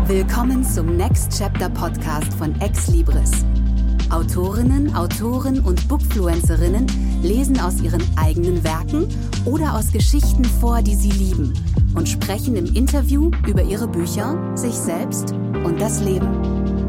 Willkommen zum Next Chapter Podcast von Ex Libris. Autorinnen, Autoren und Bookfluencerinnen lesen aus ihren eigenen Werken oder aus Geschichten vor, die sie lieben, und sprechen im Interview über ihre Bücher, sich selbst und das Leben.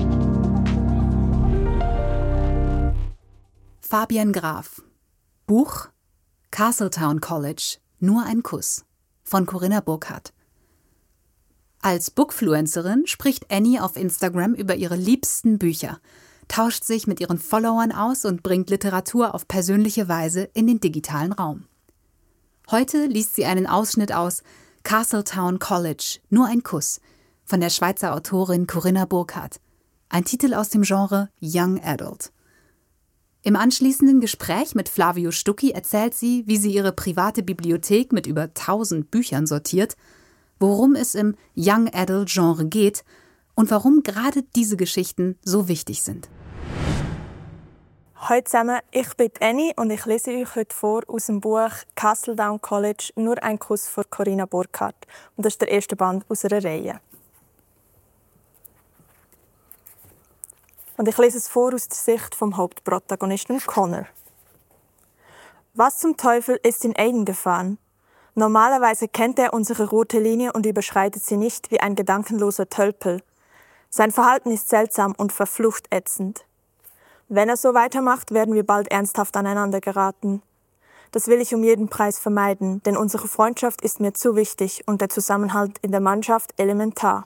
Fabian Graf. Buch Castletown College. Nur ein Kuss von Corinna Burkhardt. Als Bookfluencerin spricht Annie auf Instagram über ihre liebsten Bücher, tauscht sich mit ihren Followern aus und bringt Literatur auf persönliche Weise in den digitalen Raum. Heute liest sie einen Ausschnitt aus Castletown College, nur ein Kuss, von der Schweizer Autorin Corinna Burkhardt, ein Titel aus dem Genre Young Adult. Im anschließenden Gespräch mit Flavio Stucki erzählt sie, wie sie ihre private Bibliothek mit über 1000 Büchern sortiert, worum es im Young Adult Genre geht und warum gerade diese Geschichten so wichtig sind. Hallo zusammen, ich bin Annie und ich lese euch heute vor aus dem Buch Castletown College, nur ein Kuss von Corinna Burkhardt. Und das ist der erste Band aus einer Reihe. Und ich lese es vor aus der Sicht vom Hauptprotagonisten Connor. Was zum Teufel ist in Aiden gefahren? Normalerweise kennt er unsere rote Linie und überschreitet sie nicht wie ein gedankenloser Tölpel. Sein Verhalten ist seltsam und verflucht ätzend. Wenn er so weitermacht, werden wir bald ernsthaft aneinander geraten. Das will ich um jeden Preis vermeiden, denn unsere Freundschaft ist mir zu wichtig und der Zusammenhalt in der Mannschaft elementar.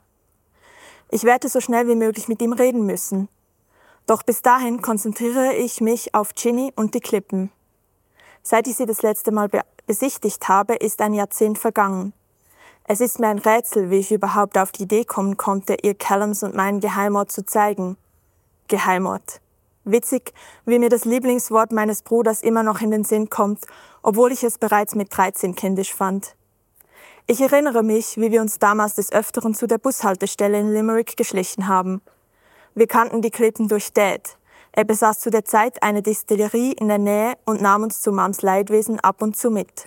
Ich werde so schnell wie möglich mit ihm reden müssen. Doch bis dahin konzentriere ich mich auf Ginny und die Klippen. Seit ich sie das letzte Mal besichtigt habe, ist ein Jahrzehnt vergangen. Es ist mir ein Rätsel, wie ich überhaupt auf die Idee kommen konnte, ihr Callums und meinen Geheimort zu zeigen. Geheimort. Witzig, wie mir das Lieblingswort meines Bruders immer noch in den Sinn kommt, obwohl ich es bereits mit 13 kindisch fand. Ich erinnere mich, wie wir uns damals des Öfteren zu der Bushaltestelle in Limerick geschlichen haben. Wir kannten die Klippen durch Dad. Er besaß zu der Zeit eine Distillerie in der Nähe und nahm uns zu Mams Leidwesen ab und zu mit.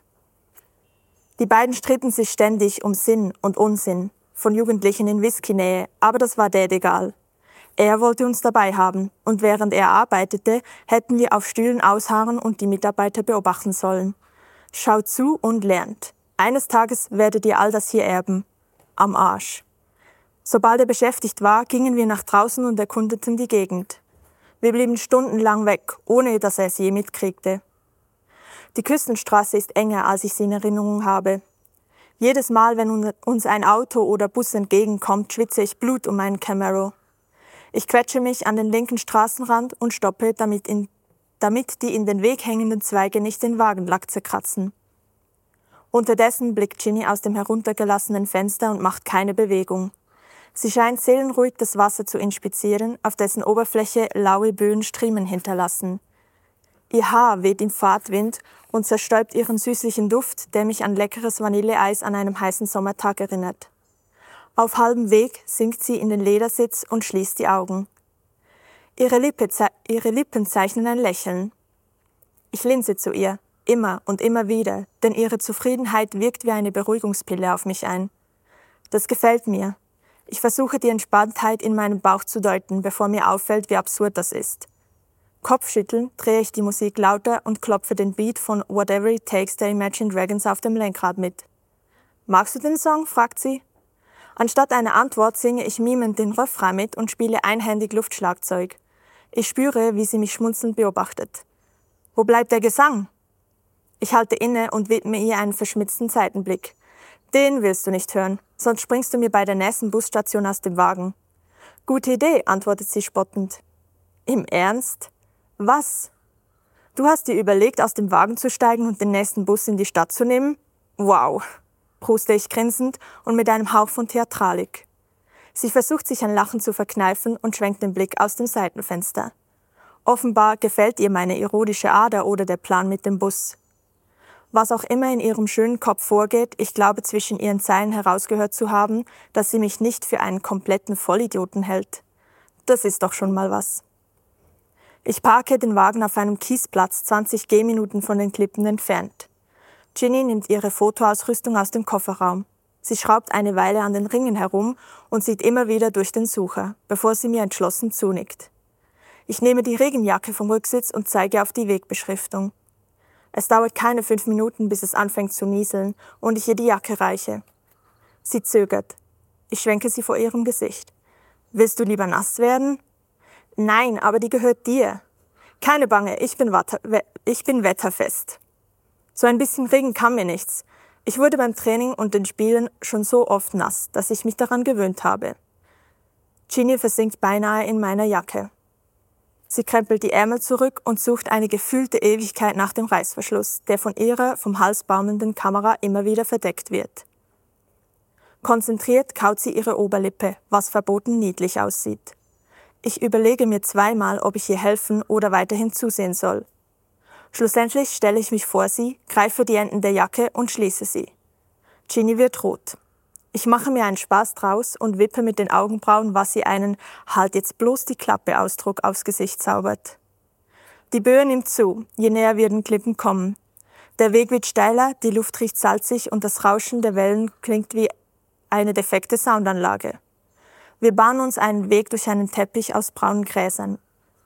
Die beiden stritten sich ständig um Sinn und Unsinn, von Jugendlichen in Whisky-Nähe, aber das war Dad egal. Er wollte uns dabei haben, und während er arbeitete, hätten wir auf Stühlen ausharren und die Mitarbeiter beobachten sollen. Schaut zu und lernt. Eines Tages werdet ihr all das hier erben. Am Arsch. Sobald er beschäftigt war, gingen wir nach draußen und erkundeten die Gegend. Wir blieben stundenlang weg, ohne dass er es je mitkriegte. Die Küstenstraße ist enger, als ich sie in Erinnerung habe. Jedes Mal, wenn uns ein Auto oder Bus entgegenkommt, schwitze ich Blut um meinen Camaro. Ich quetsche mich an den linken Straßenrand und stoppe, damit die in den Weg hängenden Zweige nicht den Wagenlack zerkratzen. Unterdessen blickt Ginny aus dem heruntergelassenen Fenster und macht keine Bewegung. Sie scheint seelenruhig das Wasser zu inspizieren, auf dessen Oberfläche laue Böen Striemen hinterlassen. Ihr Haar weht im Fahrtwind und zerstäubt ihren süßlichen Duft, der mich an leckeres Vanilleeis an einem heißen Sommertag erinnert. Auf halbem Weg sinkt sie in den Ledersitz und schließt die Augen. Ihre Lippen zeichnen ein Lächeln. Ich linse zu ihr, immer und immer wieder, denn ihre Zufriedenheit wirkt wie eine Beruhigungspille auf mich ein. Das gefällt mir. Ich versuche die Entspanntheit in meinem Bauch zu deuten, bevor mir auffällt, wie absurd das ist. Kopfschüttelnd drehe ich die Musik lauter und klopfe den Beat von Whatever It Takes der Imagine Dragons auf dem Lenkrad mit. Magst du den Song? Fragt sie. Anstatt einer Antwort singe ich mimend den Refrain mit und spiele einhändig Luftschlagzeug. Ich spüre, wie sie mich schmunzelnd beobachtet. Wo bleibt der Gesang? Ich halte inne und widme ihr einen verschmitzten Seitenblick. Den willst du nicht hören, sonst springst du mir bei der nächsten Busstation aus dem Wagen. Gute Idee, antwortet sie spottend. Im Ernst? Was? Du hast dir überlegt, aus dem Wagen zu steigen und den nächsten Bus in die Stadt zu nehmen? Wow, pruste ich grinsend und mit einem Hauch von Theatralik. Sie versucht sich ein Lachen zu verkneifen und schwenkt den Blick aus dem Seitenfenster. Offenbar gefällt ihr meine ironische Ader oder der Plan mit dem Bus. Was auch immer in ihrem schönen Kopf vorgeht, ich glaube zwischen ihren Zeilen herausgehört zu haben, dass sie mich nicht für einen kompletten Vollidioten hält. Das ist doch schon mal was. Ich parke den Wagen auf einem Kiesplatz 20 Gehminuten von den Klippen entfernt. Ginny nimmt ihre Fotoausrüstung aus dem Kofferraum. Sie schraubt eine Weile an den Ringen herum und sieht immer wieder durch den Sucher, bevor sie mir entschlossen zunickt. Ich nehme die Regenjacke vom Rücksitz und zeige auf die Wegbeschriftung. Es dauert keine 5 Minuten, bis es anfängt zu nieseln und ich ihr die Jacke reiche. Sie zögert. Ich schwenke sie vor ihrem Gesicht. Willst du lieber nass werden? Nein, aber die gehört dir. Keine Bange, ich bin wetterfest. So ein bisschen Regen kann mir nichts. Ich wurde beim Training und den Spielen schon so oft nass, dass ich mich daran gewöhnt habe. Ginny versinkt beinahe in meiner Jacke. Sie krempelt die Ärmel zurück und sucht eine gefühlte Ewigkeit nach dem Reißverschluss, der von ihrer vom Hals baumelnden Kamera immer wieder verdeckt wird. Konzentriert kaut sie ihre Oberlippe, was verboten niedlich aussieht. Ich überlege mir zweimal, ob ich ihr helfen oder weiterhin zusehen soll. Schlussendlich stelle ich mich vor sie, greife die Enden der Jacke und schließe sie. Ginny wird rot. Ich mache mir einen Spaß draus und wippe mit den Augenbrauen, was sie einen »Halt jetzt bloß die Klappe« Ausdruck aufs Gesicht zaubert. Die Böe nimmt zu, je näher wir den Klippen kommen. Der Weg wird steiler, die Luft riecht salzig und das Rauschen der Wellen klingt wie eine defekte Soundanlage. Wir bahnen uns einen Weg durch einen Teppich aus braunen Gräsern,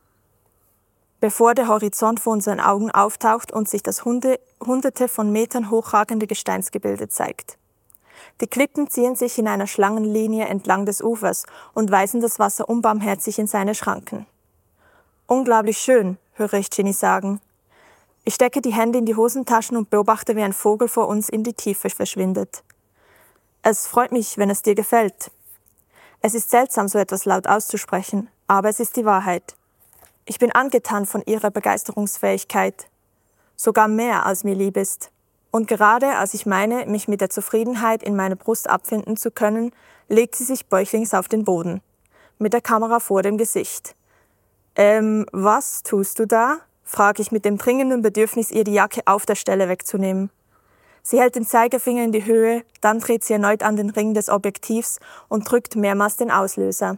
bevor der Horizont vor unseren Augen auftaucht und sich das hunderte von Metern hochragende Gesteinsgebilde zeigt. Die Klippen ziehen sich in einer Schlangenlinie entlang des Ufers und weisen das Wasser unbarmherzig in seine Schranken. »Unglaublich schön«, höre ich Ginny sagen. Ich stecke die Hände in die Hosentaschen und beobachte, wie ein Vogel vor uns in die Tiefe verschwindet. »Es freut mich, wenn es dir gefällt.« Es ist seltsam, so etwas laut auszusprechen, aber es ist die Wahrheit. Ich bin angetan von ihrer Begeisterungsfähigkeit. Sogar mehr, als mir lieb ist. Und gerade als ich meine, mich mit der Zufriedenheit in meiner Brust abfinden zu können, legt sie sich bäuchlings auf den Boden, mit der Kamera vor dem Gesicht. Was tust du da?« frage ich mit dem dringenden Bedürfnis, ihr die Jacke auf der Stelle wegzunehmen. Sie hält den Zeigefinger in die Höhe, dann dreht sie erneut an den Ring des Objektivs und drückt mehrmals den Auslöser.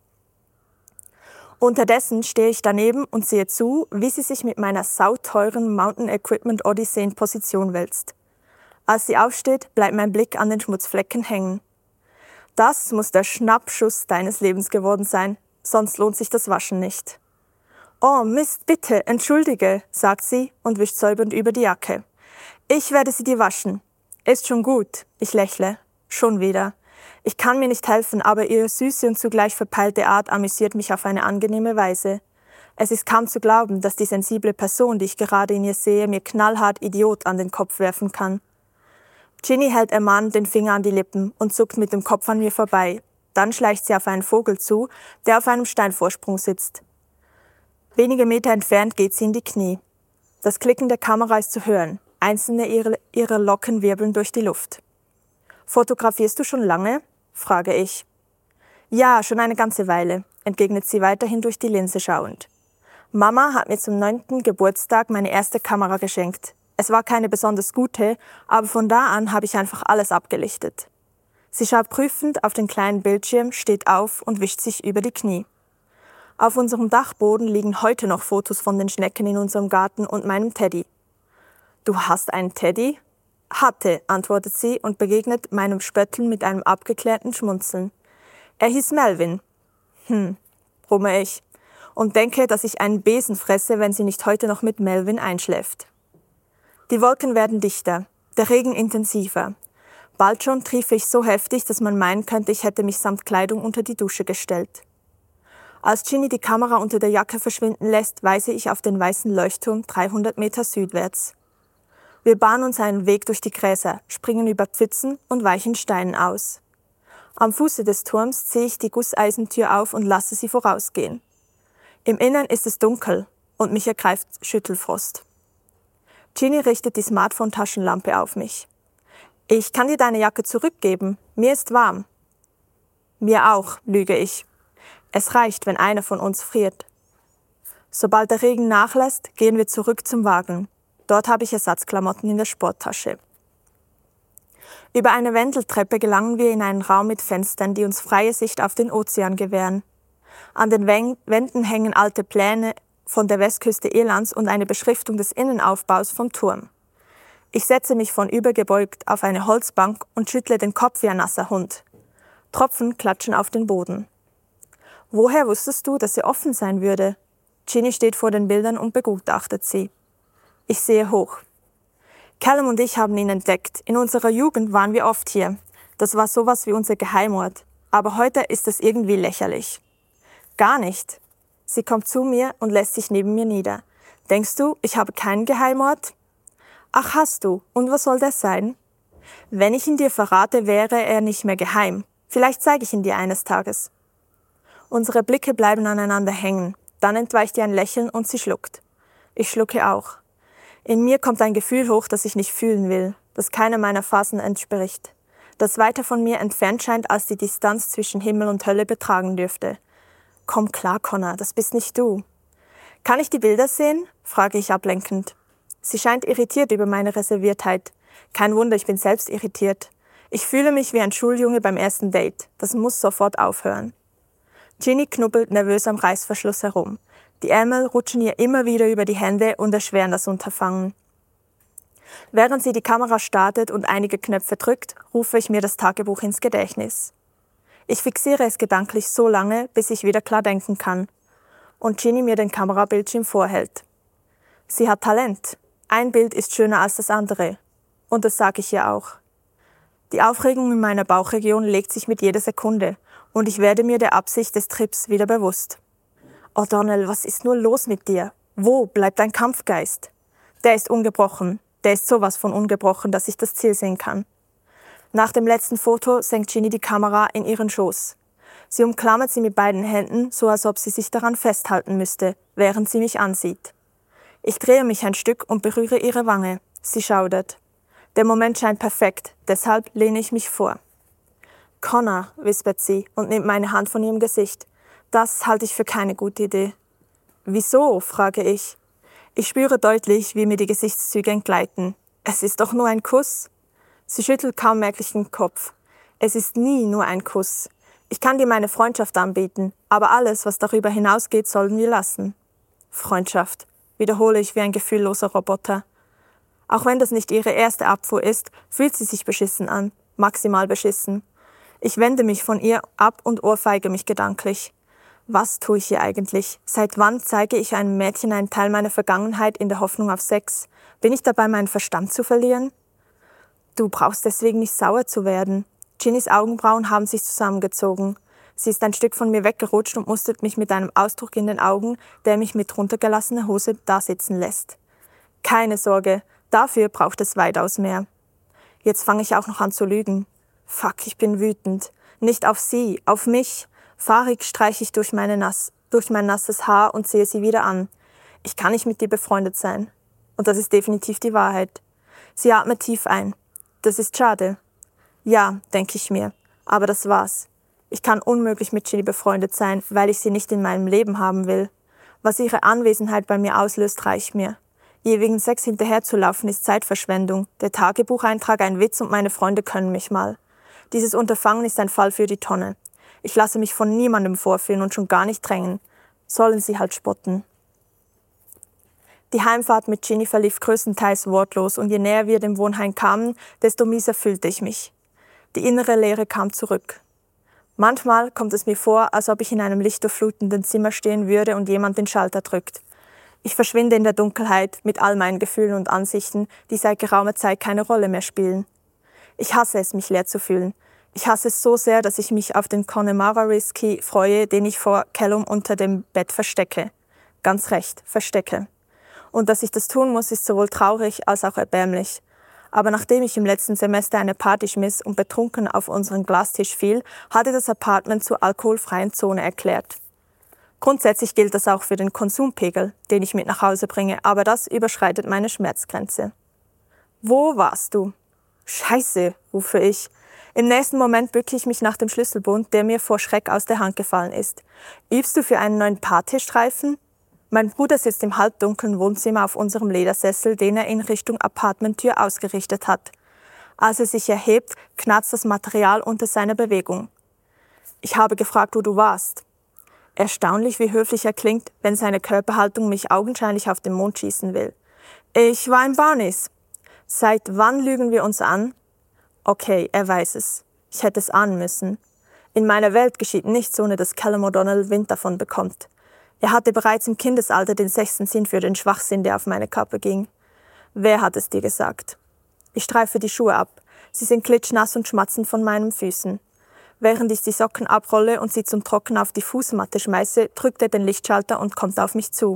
Unterdessen stehe ich daneben und sehe zu, wie sie sich mit meiner sauteuren Mountain Equipment Odyssey in Position wälzt. Als sie aufsteht, bleibt mein Blick an den Schmutzflecken hängen. Das muss der Schnappschuss deines Lebens geworden sein, sonst lohnt sich das Waschen nicht. »Oh Mist, bitte, entschuldige«, sagt sie und wischt säubernd über die Jacke. »Ich werde sie dir waschen.« »Ist schon gut«, ich lächle. Schon wieder. Ich kann mir nicht helfen, aber ihre süße und zugleich verpeilte Art amüsiert mich auf eine angenehme Weise. Es ist kaum zu glauben, dass die sensible Person, die ich gerade in ihr sehe, mir knallhart Idiot an den Kopf werfen kann. Ginny hält ermahnend den Finger an die Lippen und zuckt mit dem Kopf an mir vorbei. Dann schleicht sie auf einen Vogel zu, der auf einem Steinvorsprung sitzt. Wenige Meter entfernt geht sie in die Knie. Das Klicken der Kamera ist zu hören. Einzelne ihrer Locken wirbeln durch die Luft. »Fotografierst du schon lange?« frage ich. »Ja, schon eine ganze Weile«, entgegnet sie weiterhin durch die Linse schauend. »Mama hat mir zum 9. Geburtstag meine erste Kamera geschenkt. Es war keine besonders gute, aber von da an habe ich einfach alles abgelichtet.« Sie schaut prüfend auf den kleinen Bildschirm, steht auf und wischt sich über die Knie. Auf unserem Dachboden liegen heute noch Fotos von den Schnecken in unserem Garten und meinem Teddy. »Du hast einen Teddy?« »Hatte«, antwortet sie und begegnet meinem Spötteln mit einem abgeklärten Schmunzeln. »Er hieß Melvin.« brumme ich und denke, dass ich einen Besen fresse, wenn sie nicht heute noch mit Melvin einschläft. Die Wolken werden dichter, der Regen intensiver. Bald schon triefe ich so heftig, dass man meinen könnte, ich hätte mich samt Kleidung unter die Dusche gestellt. Als Ginny die Kamera unter der Jacke verschwinden lässt, weise ich auf den weißen Leuchtturm 300 Meter südwärts. Wir bahnen uns einen Weg durch die Gräser, springen über Pfützen und weichen Steinen aus. Am Fuße des Turms ziehe ich die Gusseisentür auf und lasse sie vorausgehen. Im Innern ist es dunkel und mich ergreift Schüttelfrost. Ginny richtet die Smartphone-Taschenlampe auf mich. »Ich kann dir deine Jacke zurückgeben, mir ist warm.« »Mir auch«, lüge ich. Es reicht, wenn einer von uns friert. Sobald der Regen nachlässt, gehen wir zurück zum Wagen. Dort habe ich Ersatzklamotten in der Sporttasche. Über eine Wendeltreppe gelangen wir in einen Raum mit Fenstern, die uns freie Sicht auf den Ozean gewähren. An den Wänden hängen alte Pläne von der Westküste Irlands und eine Beschriftung des Innenaufbaus vom Turm. Ich setze mich vornübergebeugt auf eine Holzbank und schüttle den Kopf wie ein nasser Hund. Tropfen klatschen auf den Boden. Woher wusstest du, dass sie offen sein würde? Ginny steht vor den Bildern und begutachtet sie. Ich sehe hoch. Callum und ich haben ihn entdeckt. In unserer Jugend waren wir oft hier. Das war sowas wie unser Geheimort. Aber heute ist es irgendwie lächerlich. Gar nicht. Sie kommt zu mir und lässt sich neben mir nieder. Denkst du, ich habe keinen Geheimort? Ach, hast du. Und was soll das sein? Wenn ich ihn dir verrate, wäre er nicht mehr geheim. Vielleicht zeige ich ihn dir eines Tages. Unsere Blicke bleiben aneinander hängen. Dann entweicht ihr ein Lächeln und sie schluckt. Ich schlucke auch. In mir kommt ein Gefühl hoch, das ich nicht fühlen will, das keiner meiner Phasen entspricht, das weiter von mir entfernt scheint, als die Distanz zwischen Himmel und Hölle betragen dürfte. Komm klar, Connor, das bist nicht du. Kann ich die Bilder sehen? Frage ich ablenkend. Sie scheint irritiert über meine Reserviertheit. Kein Wunder, ich bin selbst irritiert. Ich fühle mich wie ein Schuljunge beim ersten Date. Das muss sofort aufhören. Ginny knubbelt nervös am Reißverschluss herum. Die Ärmel rutschen ihr immer wieder über die Hände und erschweren das Unterfangen. Während sie die Kamera startet und einige Knöpfe drückt, rufe ich mir das Tagebuch ins Gedächtnis. Ich fixiere es gedanklich so lange, bis ich wieder klar denken kann. Und Ginny mir den Kamerabildschirm vorhält. Sie hat Talent. Ein Bild ist schöner als das andere. Und das sage ich ihr auch. Die Aufregung in meiner Bauchregion legt sich mit jeder Sekunde und ich werde mir der Absicht des Trips wieder bewusst. O'Donnell, was ist nur los mit dir? Wo bleibt dein Kampfgeist? Der ist ungebrochen. Der ist sowas von ungebrochen, dass ich das Ziel sehen kann. Nach dem letzten Foto senkt Ginny die Kamera in ihren Schoß. Sie umklammert sie mit beiden Händen, so als ob sie sich daran festhalten müsste, während sie mich ansieht. Ich drehe mich ein Stück und berühre ihre Wange. Sie schaudert. Der Moment scheint perfekt, deshalb lehne ich mich vor. Connor, wispert sie und nimmt meine Hand von ihrem Gesicht. Das halte ich für keine gute Idee. Wieso? Frage ich. Ich spüre deutlich, wie mir die Gesichtszüge entgleiten. Es ist doch nur ein Kuss. Sie schüttelt kaum merklich den Kopf. Es ist nie nur ein Kuss. Ich kann dir meine Freundschaft anbieten, aber alles, was darüber hinausgeht, sollen wir lassen. Freundschaft, wiederhole ich wie ein gefühlloser Roboter. Auch wenn das nicht ihre erste Abfuhr ist, fühlt sie sich beschissen an, maximal beschissen. Ich wende mich von ihr ab und ohrfeige mich gedanklich. Was tue ich hier eigentlich? Seit wann zeige ich einem Mädchen einen Teil meiner Vergangenheit in der Hoffnung auf Sex? Bin ich dabei, meinen Verstand zu verlieren? Du brauchst deswegen nicht sauer zu werden. Ginnys Augenbrauen haben sich zusammengezogen. Sie ist ein Stück von mir weggerutscht und mustert mich mit einem Ausdruck in den Augen, der mich mit runtergelassener Hose dasitzen lässt. Keine Sorge, dafür braucht es weitaus mehr. Jetzt fange ich auch noch an zu lügen. Fuck, ich bin wütend. Nicht auf sie, auf mich. Fahrig streiche ich durch mein nasses Haar und sehe sie wieder an. Ich kann nicht mit dir befreundet sein. Und das ist definitiv die Wahrheit. Sie atmet tief ein. Das ist schade. Ja, denke ich mir. Aber das war's. Ich kann unmöglich mit Ginny befreundet sein, weil ich sie nicht in meinem Leben haben will. Was ihre Anwesenheit bei mir auslöst, reicht mir. Ihr wegen Sex hinterherzulaufen ist Zeitverschwendung. Der Tagebucheintrag ein Witz und meine Freunde können mich mal. Dieses Unterfangen ist ein Fall für die Tonne. Ich lasse mich von niemandem vorführen und schon gar nicht drängen. Sollen sie halt spotten. Die Heimfahrt mit Ginny verlief größtenteils wortlos und je näher wir dem Wohnheim kamen, desto mieser fühlte ich mich. Die innere Leere kam zurück. Manchmal kommt es mir vor, als ob ich in einem lichtdurchflutenden Zimmer stehen würde und jemand den Schalter drückt. Ich verschwinde in der Dunkelheit mit all meinen Gefühlen und Ansichten, die seit geraumer Zeit keine Rolle mehr spielen. Ich hasse es, mich leer zu fühlen. Ich hasse es so sehr, dass ich mich auf den Connemara-Whisky freue, den ich vor Callum unter dem Bett verstecke. Ganz recht, verstecke. Und dass ich das tun muss, ist sowohl traurig als auch erbärmlich. Aber nachdem ich im letzten Semester eine Party schmiss und betrunken auf unseren Glastisch fiel, hatte das Apartment zur alkoholfreien Zone erklärt. Grundsätzlich gilt das auch für den Konsumpegel, den ich mit nach Hause bringe, aber das überschreitet meine Schmerzgrenze. Wo warst du? Scheiße, rufe ich. Im nächsten Moment bücke ich mich nach dem Schlüsselbund, der mir vor Schreck aus der Hand gefallen ist. Übst du für einen neuen Partystreifen? Mein Bruder sitzt im halbdunklen Wohnzimmer auf unserem Ledersessel, den er in Richtung Apartmenttür ausgerichtet hat. Als er sich erhebt, knarzt das Material unter seiner Bewegung. Ich habe gefragt, wo du warst. Erstaunlich, wie höflich er klingt, wenn seine Körperhaltung mich augenscheinlich auf den Mond schießen will. Ich war in Barneys. Seit wann lügen wir uns an? Okay, er weiß es. Ich hätte es ahnen müssen. In meiner Welt geschieht nichts, ohne dass Callum O'Donnell Wind davon bekommt. Er hatte bereits im Kindesalter den 6. Sinn für den Schwachsinn, der auf meine Kappe ging. Wer hat es dir gesagt? Ich streife die Schuhe ab. Sie sind klitschnass und schmatzen von meinen Füßen. Während ich die Socken abrolle und sie zum Trocknen auf die Fußmatte schmeiße, drückt er den Lichtschalter und kommt auf mich zu.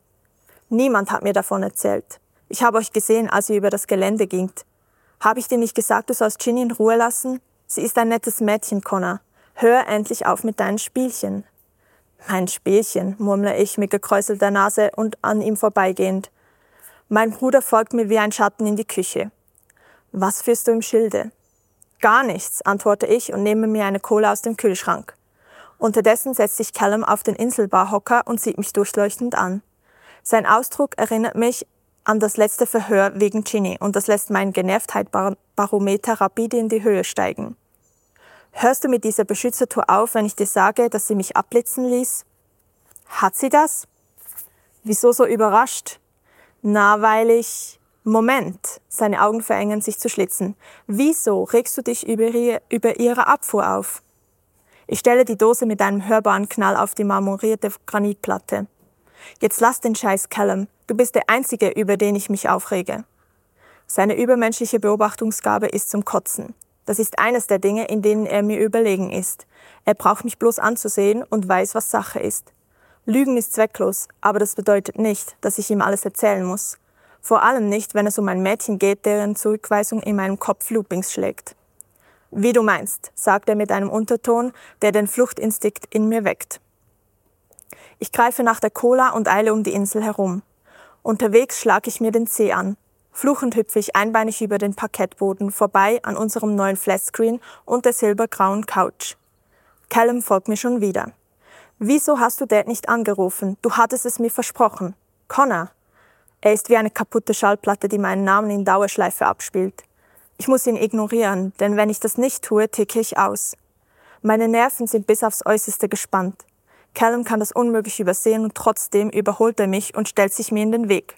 Niemand hat mir davon erzählt. Ich habe euch gesehen, als ihr über das Gelände gingt. Habe ich dir nicht gesagt, du sollst Ginny in Ruhe lassen? Sie ist ein nettes Mädchen, Connor. Hör endlich auf mit deinen Spielchen. Mein Spielchen, murmle ich mit gekräuselter Nase und an ihm vorbeigehend. Mein Bruder folgt mir wie ein Schatten in die Küche. Was führst du im Schilde? Gar nichts, antworte ich und nehme mir eine Cola aus dem Kühlschrank. Unterdessen setzt sich Callum auf den Inselbarhocker und sieht mich durchleuchtend an. Sein Ausdruck erinnert mich an das letzte Verhör wegen Ginny und das lässt mein Genervtheitsbarometer rapide in die Höhe steigen. Hörst du mit dieser Beschützertour auf, wenn ich dir sage, dass sie mich abblitzen ließ? Hat sie das? Wieso so überrascht? Na, weil ich... Moment, seine Augen verengen sich zu Schlitzen. Wieso regst du dich über ihre Abfuhr auf? Ich stelle die Dose mit einem hörbaren Knall auf die marmorierte Granitplatte. Jetzt lass den Scheiß, Callum. Du bist der Einzige, über den ich mich aufrege. Seine übermenschliche Beobachtungsgabe ist zum Kotzen. Das ist eines der Dinge, in denen er mir überlegen ist. Er braucht mich bloß anzusehen und weiß, was Sache ist. Lügen ist zwecklos, aber das bedeutet nicht, dass ich ihm alles erzählen muss. Vor allem nicht, wenn es um ein Mädchen geht, deren Zurückweisung in meinem Kopf Loopings schlägt. Wie du meinst, sagt er mit einem Unterton, der den Fluchtinstinkt in mir weckt. Ich greife nach der Cola und eile um die Insel herum. Unterwegs schlage ich mir den Zeh an. Fluchend hüpfe ich einbeinig über den Parkettboden, vorbei an unserem neuen Flatscreen und der silbergrauen Couch. Callum folgt mir schon wieder. Wieso hast du Dad nicht angerufen? Du hattest es mir versprochen. Connor. Er ist wie eine kaputte Schallplatte, die meinen Namen in Dauerschleife abspielt. Ich muss ihn ignorieren, denn wenn ich das nicht tue, ticke ich aus. Meine Nerven sind bis aufs Äußerste gespannt. Callum kann das unmöglich übersehen und trotzdem überholt er mich und stellt sich mir in den Weg.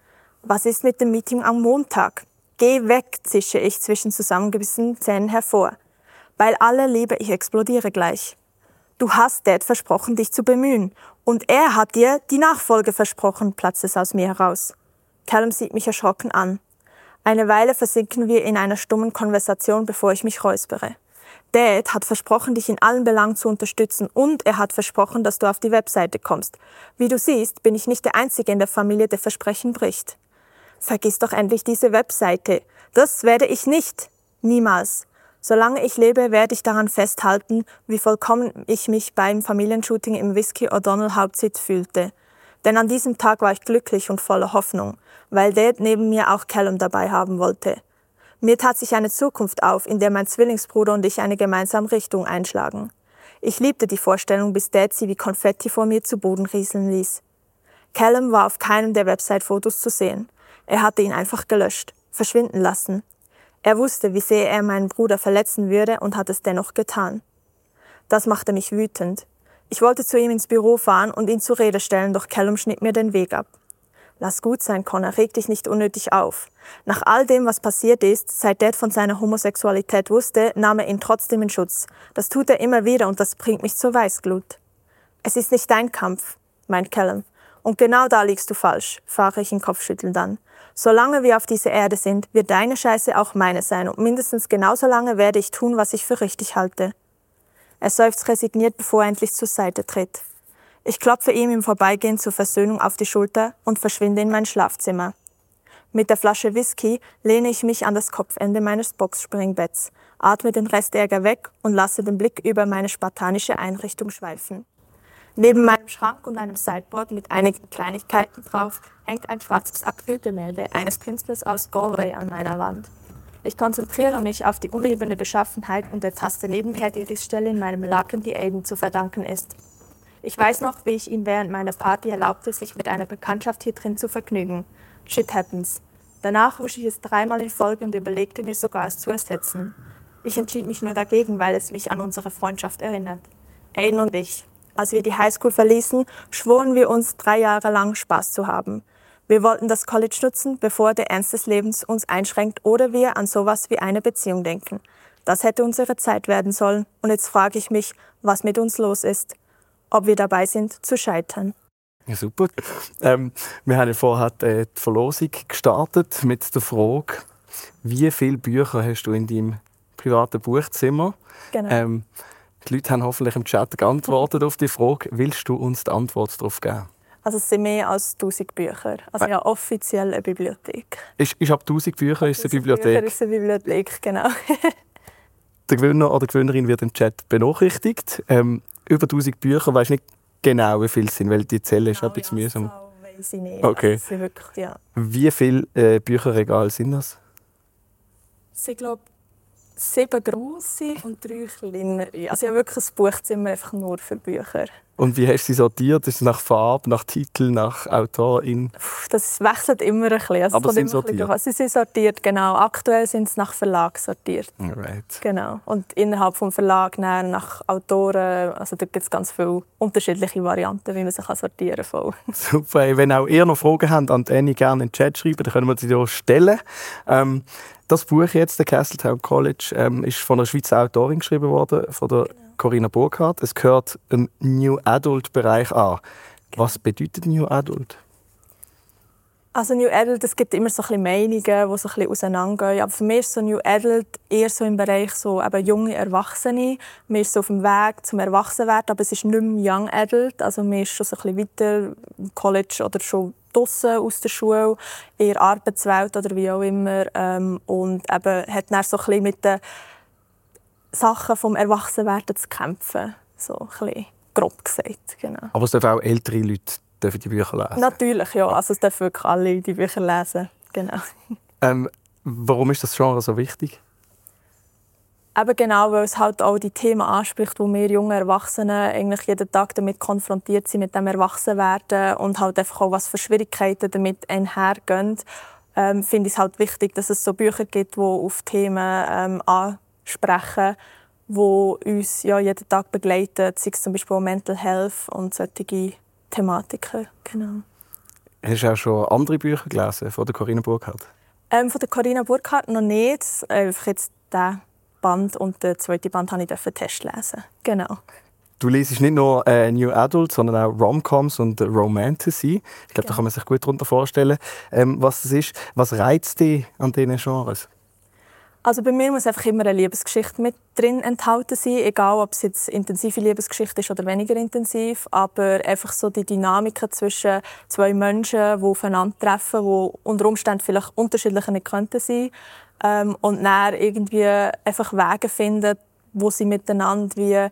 Was ist mit dem Meeting am Montag? Geh weg, zische ich zwischen zusammengebissenen Zähnen hervor. Bei aller Liebe, ich explodiere gleich. Du hast Dad versprochen, dich zu bemühen. Und er hat dir die Nachfolge versprochen, platzt es aus mir heraus. Callum sieht mich erschrocken an. Eine Weile versinken wir in einer stummen Konversation, bevor ich mich räuspere. Dad hat versprochen, dich in allen Belangen zu unterstützen und er hat versprochen, dass du auf die Webseite kommst. Wie du siehst, bin ich nicht der Einzige in der Familie, der Versprechen bricht. Vergiss doch endlich diese Webseite. Das werde ich nicht. Niemals. Solange ich lebe, werde ich daran festhalten, wie vollkommen ich mich beim Familienshooting im Whisky O'Donnell Hauptsitz fühlte. Denn an diesem Tag war ich glücklich und voller Hoffnung, weil Dad neben mir auch Callum dabei haben wollte. Mir tat sich eine Zukunft auf, in der mein Zwillingsbruder und ich eine gemeinsame Richtung einschlagen. Ich liebte die Vorstellung, bis Dad sie wie Konfetti vor mir zu Boden rieseln ließ. Callum war auf keinem der Website-Fotos zu sehen. Er hatte ihn einfach gelöscht, verschwinden lassen. Er wusste, wie sehr er meinen Bruder verletzen würde und hat es dennoch getan. Das machte mich wütend. Ich wollte zu ihm ins Büro fahren und ihn zur Rede stellen, doch Callum schnitt mir den Weg ab. Lass gut sein, Connor, reg dich nicht unnötig auf. Nach all dem, was passiert ist, seit Dad von seiner Homosexualität wusste, nahm er ihn trotzdem in Schutz. Das tut er immer wieder und das bringt mich zur Weißglut. Es ist nicht dein Kampf, meint Callum. Und genau da liegst du falsch, fahre ich ihn kopfschüttelnd an. Solange wir auf dieser Erde sind, wird deine Scheiße auch meine sein und mindestens genauso lange werde ich tun, was ich für richtig halte. Er seufzt resigniert, bevor er endlich zur Seite tritt. Ich klopfe ihm im Vorbeigehen zur Versöhnung auf die Schulter und verschwinde in mein Schlafzimmer. Mit der Flasche Whisky lehne ich mich an das Kopfende meines Boxspringbetts, atme den Rest Ärger weg und lasse den Blick über meine spartanische Einrichtung schweifen. Neben meinem Schrank und einem Sideboard mit einigen Kleinigkeiten drauf hängt ein schwarzes Acrylgemälde eines Künstlers aus Galway an meiner Wand. Ich konzentriere mich auf die unebene Beschaffenheit und ertaste nebenher die Rissstelle in meinem Laken, die Aiden zu verdanken ist. Ich weiß noch, wie ich ihm während meiner Party erlaubte, sich mit einer Bekanntschaft hier drin zu vergnügen. Shit happens. Danach wusch ich es 3-mal in Folge und überlegte mir sogar, es zu ersetzen. Ich entschied mich nur dagegen, weil es mich an unsere Freundschaft erinnert. Aiden und ich. Als wir die Highschool verließen, schworen wir uns 3 Jahre lang Spaß zu haben. Wir wollten das College nutzen, bevor der Ernst des Lebens uns einschränkt oder wir an sowas wie eine Beziehung denken. Das hätte unsere Zeit werden sollen. Und jetzt frage ich mich, was mit uns los ist. Ob wir dabei sind, zu scheitern. Ja, super. Wir haben ja vorher die Verlosung gestartet mit der Frage, wie viele Bücher hast du in deinem privaten Buchzimmer? Genau. Die Leute haben hoffentlich im Chat geantwortet auf die Frage. Willst du uns die Antwort darauf geben? Also es sind mehr als 1000 Bücher. Also ja, offiziell eine Bibliothek. Ist ab 1000 Bücher ist eine Bibliothek? Bücher ist eine Bibliothek, genau. Der Gewinner oder die Gewinnerin wird im Chat benachrichtigt. Über 1000 Bücher, weisst nicht genau, wie viele es sind, weil die Zelle ist ein bisschen mühsam. Weiss ich nicht. Okay. Also wirklich, ja. Wie viele Bücherregale sind das? Ich glaube, 7 grosse und 3 kleinere. Also ich habe wirklich ein Buchzimmer einfach nur für Bücher. Und wie hast du sie sortiert? Ist es nach Farbe, nach Titel, nach Autorin? Das wechselt immer ein bisschen. Also aber sind sortiert? Sie sind sortiert, genau. Aktuell sind sie nach Verlag sortiert. Alright. Genau. Und innerhalb des Verlags nach Autoren. Also da gibt es ganz viele unterschiedliche Varianten, wie man sie sortieren kann. Super. Wenn auch ihr noch Fragen habt, an Annie gerne in den Chat schreiben, dann können wir sie hier stellen. Das Buch jetzt, der Castletown College, ist von einer Schweizer Autorin geschrieben worden, von der Corinna Burkhardt. Es gehört im New Adult Bereich an. Was bedeutet New Adult? Also New Adult, es gibt immer so ein bisschen Meinungen, die so ein bisschen auseinandergehen. Aber für mich ist so New Adult eher so im Bereich so eben junge Erwachsene. Man ist so auf dem Weg zum Erwachsenwerden, aber es ist nicht mehr Young Adult. Also man ist schon so ein bisschen weiter im College oder schon draussen aus der Schule, in der Arbeitswelt oder wie auch immer. Und eben hat dann so ein bisschen mit den Sachen vom Erwachsenwerden zu kämpfen. So ein bisschen grob gesagt, genau. Aber es dürfen auch ältere Leute die Bücher lesen? Natürlich, ja. Also es dürfen wirklich alle die Bücher lesen. Genau. Warum ist das Genre so wichtig? Eben genau, weil es halt auch die Themen anspricht, wo wir jungen Erwachsenen eigentlich jeden Tag damit konfrontiert sind, mit dem Erwachsenwerden und halt einfach auch, was für Schwierigkeiten damit einhergehen. Finde ich es halt wichtig, dass es so Bücher gibt, die auf Themen ansprechen, die uns ja jeden Tag begleiten, sei es zum Beispiel Mental Health und solche Thematiken. Genau. Hast du auch schon andere Bücher gelesen von der Corinna Burkhardt? Von der Corinna Burkhardt noch nicht. Einfach jetzt den Band und den zweiten Band habe ich Test lesen. Genau. Du liest nicht nur New Adult, sondern auch Rom-Coms und Romantasy. Ich glaube, da kann man sich gut darunter vorstellen, was das ist. Was reizt dich an diesen Genres? Also bei mir muss einfach immer eine Liebesgeschichte mit drin enthalten sein, egal ob es jetzt intensive Liebesgeschichte ist oder weniger intensiv, aber einfach so die Dynamiken zwischen zwei Menschen, die aufeinandertreffen, die unter Umständen vielleicht unterschiedlicher nicht könnten sein, und dann irgendwie einfach Wege finden, wo sie miteinander wie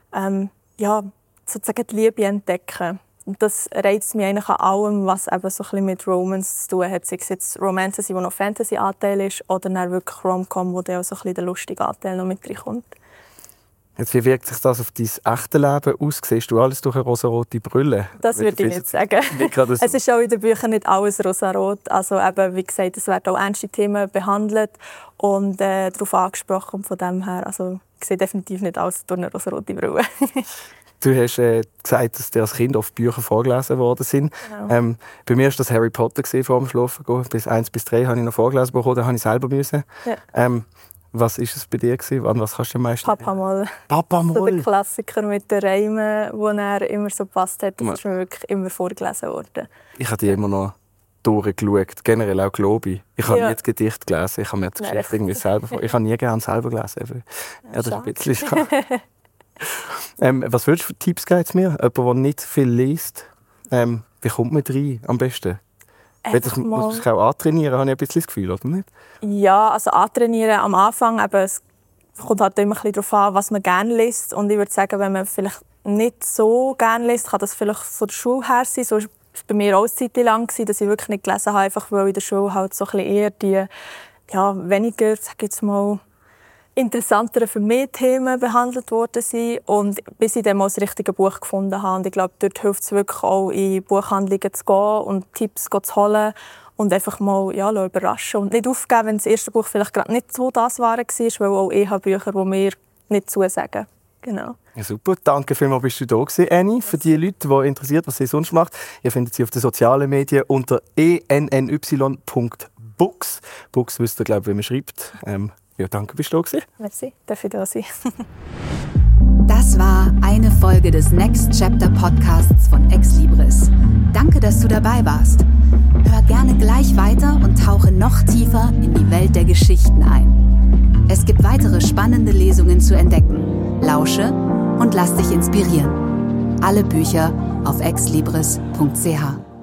sozusagen die Liebe entdecken. Und das reizt mich eigentlich an allem, was eben so ein bisschen mit Romance zu tun hat. Sei es jetzt Romantasy, wo noch Fantasy-Anteil ist, oder dann wirklich Rom-Com, wo dann auch so ein bisschen der lustige Anteil noch mit reinkommt. Jetzt, wie wirkt sich das auf dein echte Leben aus? Siehst du alles durch eine rosarote Brille? Das würde ich nicht sagen. Es ist auch in den Büchern nicht alles rosarot. Also eben, wie gesagt, es werden auch ernste Themen behandelt und darauf angesprochen. Und von dem her, also, ich sehe definitiv nicht alles durch eine rosarote Brille. Du hast gesagt, dass dir als Kind oft Bücher vorgelesen worden sind. Genau. Bei mir war das Harry Potter vor dem Schlafen. Bis 1 bis 3 habe ich noch vorgelesen bekommen, dann habe ich selber müssen. Ja. Was war es bei dir? An was kannst du am meisten? Papa Moll. Papa Moll. So der Klassiker mit den Reimen, wo er immer so gepasst hat. Das ist mir wirklich immer vorgelesen worden. Ich habe die immer noch durchgeschaut. Generell auch glaube ich. Ich habe nie das Gedicht gelesen. Ich habe mir die Geschichte irgendwie selber Ich habe nie gerne selber gelesen. Ja, das ist ein bisschen schade. Was würdest du für Tipps geben mir? Jemand, der nicht viel liest, wie kommt man rein am besten? Das muss man sich auch antrainieren, habe ich ein bisschen das Gefühl, oder nicht? Ja, also antrainieren am Anfang, aber es kommt halt immer ein bisschen darauf an, was man gerne liest. Und ich würde sagen, wenn man vielleicht nicht so gerne liest, kann das vielleicht so der Schule her sein. So war es bei mir auch eine Zeit lang, dass ich wirklich nicht gelesen habe, einfach weil in der Schule halt so ein bisschen eher die weniger, sag ich jetzt mal, interessantere für mich Themen behandelt worden sind. Und bis ich dann mal das richtige Buch gefunden habe. Und ich glaube, dort hilft es wirklich auch, in Buchhandlungen zu gehen und Tipps zu holen und einfach mal überraschen. Und nicht aufgeben, wenn das erste Buch vielleicht gerade nicht so das Wahre war, weil auch ich habe Bücher, die mir nicht zusagen. Genau. Ja, super, danke vielmals, bist du da gewesen, Annie. Für die Leute, die interessiert, was sie sonst macht, ihr findet sie auf den sozialen Medien unter enny.books. Books wisst ihr, glaube ich, wie man schreibt. Ja, danke, bist du da gewesen. Merci, darf ich da sein. Das war eine Folge des Next Chapter Podcasts von Exlibris. Danke, dass du dabei warst. Hör gerne gleich weiter und tauche noch tiefer in die Welt der Geschichten ein. Es gibt weitere spannende Lesungen zu entdecken. Lausche und lass dich inspirieren. Alle Bücher auf exlibris.ch.